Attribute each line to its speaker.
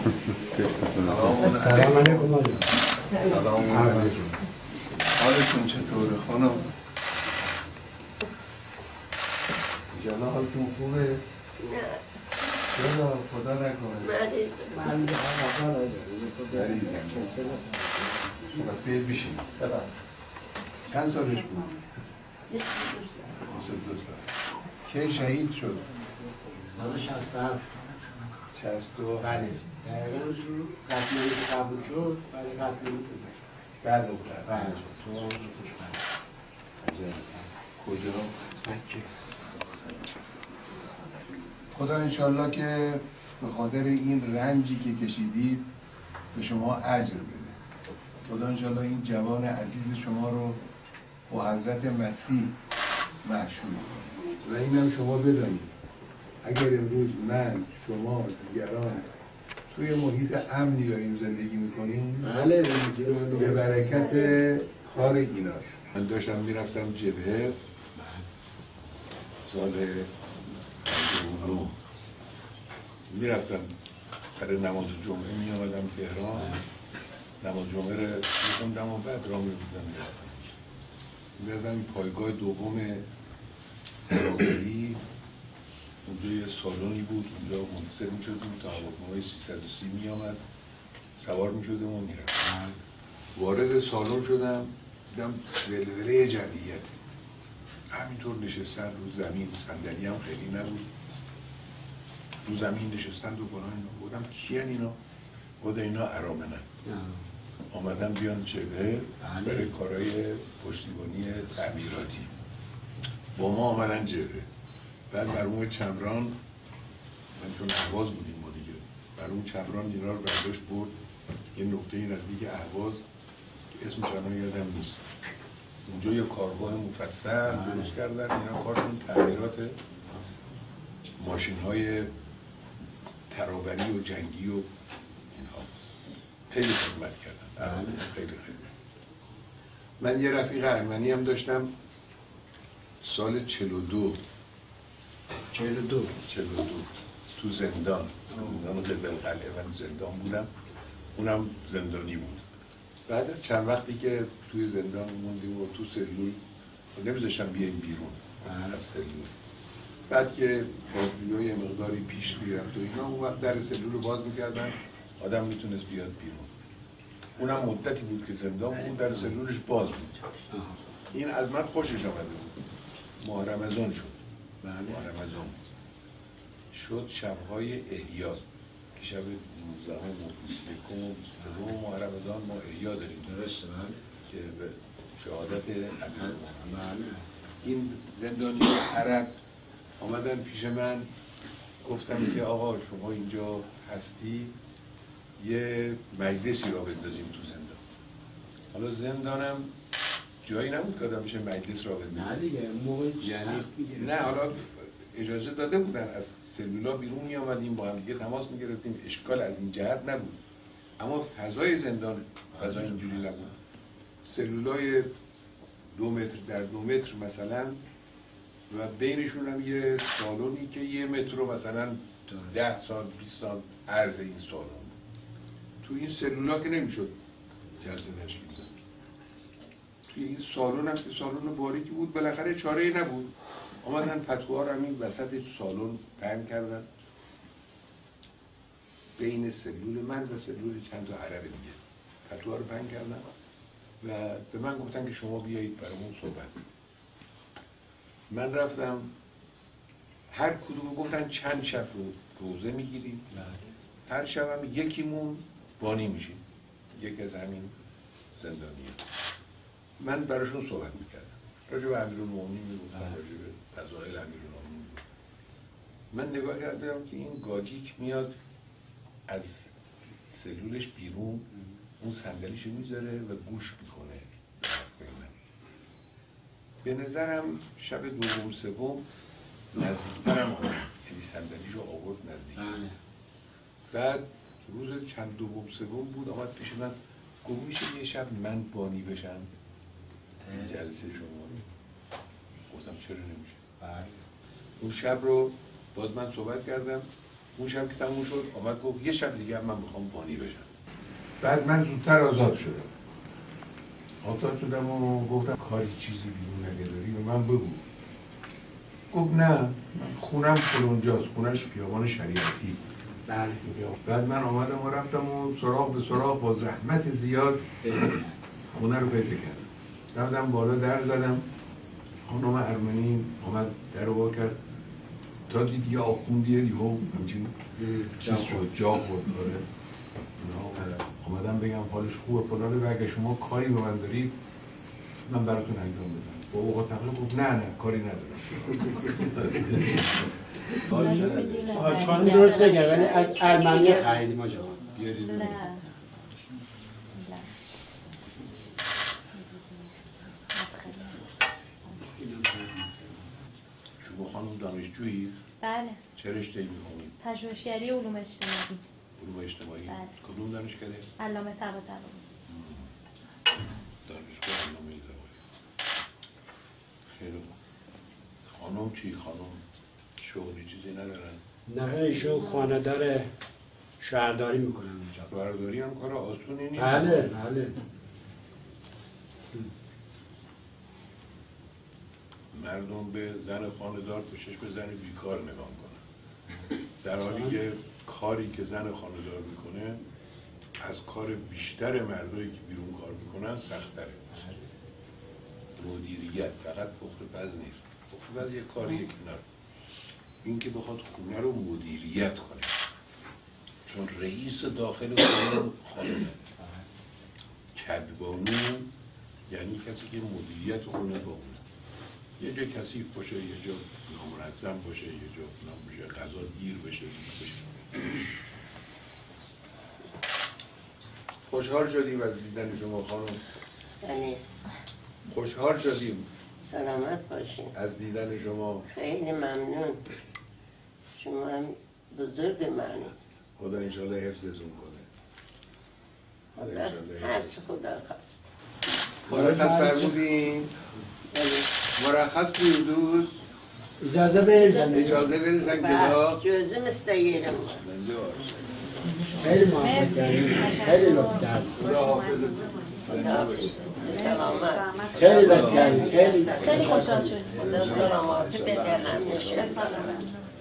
Speaker 1: سلام علیکم.
Speaker 2: سلام علیکم. حالتون چطوره خانم؟ جانا حالتون خوبه؟
Speaker 3: نه.
Speaker 2: چرا؟ خدا نکنه.
Speaker 3: مریض.
Speaker 2: بس بیاید بیشین. چند سالش بود؟ 22 سال. کی شهید شد؟
Speaker 1: سال 67.
Speaker 2: 62.
Speaker 1: بله. دقیقا قتلی که قبول شد برای قتلی بود.
Speaker 2: بعد از قتل.
Speaker 1: بله. سوال روش بله.
Speaker 2: کجا؟ خدا انشالله که به خاطر این رنجی که کشیدید به شما اجر بده. خدا انشالله این جوان عزیز شما رو با حضرت مسیح محشور کنه. و اینم شما بدانید اگر امروز من، شما، دیگران توی محیط امنی داریم زندگی میکنیم
Speaker 1: بله.
Speaker 2: به برکت کار ایناست. من داشتم میرفتم جبهه سال 59 میرفتم برای نماز جمعه می آمدم تهران. نماز جمعه رو میخوندم و بعد را میرفتم پایگاه دوم تراوری. اونجا یه سالونی بود، اونجا منتظر میشدیم تا هواپیمای 330 می آمد، سوار میشدم و میرفتم. وارد سالن شدم دیدم ولوله جمعیت همینطور نشستن رو زمین، صندلی هم خیلی نبود، رو زمین نشستن و کنان اینا. بودم کیان اینا؟ بود اینا ارامنن آمدن بیان جبهه برای کارهای پشتیبانی تعمیراتی. با ما آمدن جبهه. بعد مرحوم چمران، من چون اهواز بودیم ما دیگه، مرحوم چمران اینا رو برداشت برد یه نقطه نزدیک اهواز که اسمش الان یادم نیست، اونجا یه کارگاه مفصل درست کردن. اینا کارشون تعمیرات ماشین‌های ترابری و جنگی و اینها. خیلی خدمت کردن. خیلی. من یه رفیق ارمنی هم داشتم سال 42 تو زندان قزلقلعه من زندان بودم، اونم زندانی بود. بعد از چند وقتی که توی زندان موندیم و تو سلول نمیذاشتم بیاییم بیرون از سلول. بعد که بازجویی یه مقداری پیش میرفت و اینا، اون وقت در سلول رو باز میکردن آدم میتونست بیاد بیرون. اونم مدتی بود که زندان بود، در سلولش باز بود. این از من خوشش آمده بود. ماه رمضان شد. ماه رمضان شد شب‌های احیا که شب 19 و 21 و 22 ماه رمضان ما احیا داریم.
Speaker 1: درسته من
Speaker 2: که به شهادت امیر این زندانی عرب آمدن پیش من، گفتم که آقا شما اینجا هستی یه مجلسی را بندازیم تو زندان. حالا زندانم جایی نبود که آدم میشه مجلس را بندازیم.
Speaker 1: نه دیگه موقع
Speaker 2: یعنی نه، حالا اجازه داده بودن از سلولا بیرون می آمدیم با هم دیگه تماس می گرفتیم، اشکال از این جهت نبود. اما فضای زندان فضای اینجوری نبود. سلولای 2 متر در 2 متر مثلا و بینشون هم یه سالونی که 1 متر و مثلا 10 سال 20 سال عرض این سالن. تو این سلولا که نمیشد جلسه تشکیل داد. توی این سالن هم که سالن باریکی بود، بالاخره چاره‌ای نبود. آمدن پتوها رو همین وسط سالن پهن کردن بین سلول من و سلول چند تا عرب دیگه. پتوها رو پهن کردن و به من گفتن که شما بیایید برامون صحبت. من رفتم، هر کدوم گفتن چند شب روزه میگیرید. هر شب هم یکیمون بانی میشیم، یکی از همین زندانیه. من براشون صحبت میکردم، راجع به امیرالمومنین میگفتم، راجع به فضائل امیرالمومنین میگفتم. من نگاه کردم که این گاجیک میاد از سلولش بیرون، اون صندلیشو میذاره و گوش میکنه. به نظرم شب دوم سوم نزدیکترم آمد، یعنی صندلیشو آورد نزدیک. بعد روز چند دوم سوم بود آمد پیش من، گفت میشه یه شب من بانی بشم این جلسه شما؟ گفتم چرا نمیشه. اون شب رو باز من صحبت کردم، اون شب که تموم شد آمد گفت یه شب دیگه من میخوام بانی بشم. بعد من زودتر آزاد شدم. آزاد شدم و گفتم کاری چیزی بیرون اگه داری به من بگو. گفت نه من خونم اونجاست، خونش خیابان شریعتی.
Speaker 1: بله.
Speaker 2: بعد من آمدم و رفتم و سراغ به سراغ با زحمت زیاد خونه رو پیدا کردم. رفتم بالا در زدم، خانم ارمنی آمد در رو وا کرد، تا دید یه آخوندیه یهو همچین چیز شد، جا خورد. آمدم بگم حالش خوبه فلانه و اگه شما کاری به من دارید من براتون انجام بدم. با اوقات تقریب گفت نه کاری ندارم.
Speaker 1: آشخانه درست نگه ولی از ارمنی خریدیم آجا.
Speaker 3: نه.
Speaker 2: شما خانم دانشجویی؟
Speaker 3: بله.
Speaker 2: چه رشته‌ای می‌خونید؟
Speaker 3: پژوهشگری علوم اجتماعی.
Speaker 2: علوم اجتماعی؟
Speaker 3: بله.
Speaker 2: کدوم دانشکده؟
Speaker 3: علامه طباطبایی.
Speaker 2: دانشگاه علامه طباطبایی. خیلی خانم چی خانم؟ شغلی چیزی ندارن؟
Speaker 1: نه ایشون خانه‌دار شهرداری میکنن اینجا.
Speaker 2: شهرداری هم کار آسونی نیست.
Speaker 1: بله بله.
Speaker 2: مردم به زن خانه‌دار به چشم زن بیکار نگاه کنن، در حالی که کاری که زن خانه‌دار میکنه از کار بیشتر مردایی که بیرون کار میکنن سخت‌تره. مدیریت فقط پخت پز نیست، پخت پز یه کاریه کنار، این که بخواد خونه رو مدیریت کنه، چون رئیس داخل خونه خانمه. کدبانو یعنی کسی که مدیریت خونه با اونه. یه جا کثیف باشه، یه جا نامنظم باشه، یه جا نام بشه، غذا دیر بشه. خوشحال شدیم از دیدن شما خانم.
Speaker 4: بله.
Speaker 2: خوشحال شدیم
Speaker 4: سلامت باشین.
Speaker 2: از دیدن شما.
Speaker 4: خیلی ممنون. شما هم بزرگ منی.
Speaker 2: خدا انشالله حفظتون کنه.
Speaker 4: هر چه خدا خواست.
Speaker 2: مرخص فرمودین؟ مرخص بودید؟
Speaker 1: اجازه بریزن.
Speaker 2: اجازه بریزن کلا.
Speaker 4: جوزه مثل یه ما.
Speaker 1: خیلی محبت کردیم. خیلی لطف کردیم.
Speaker 2: خدا حافظتون.
Speaker 4: خدا حافظ. به سلامت.
Speaker 1: خیلی لطف کردیم. خیلی
Speaker 3: خیلی خوشحال شدیم.
Speaker 4: خدا سلامت بده همیشه.
Speaker 3: به سلامت.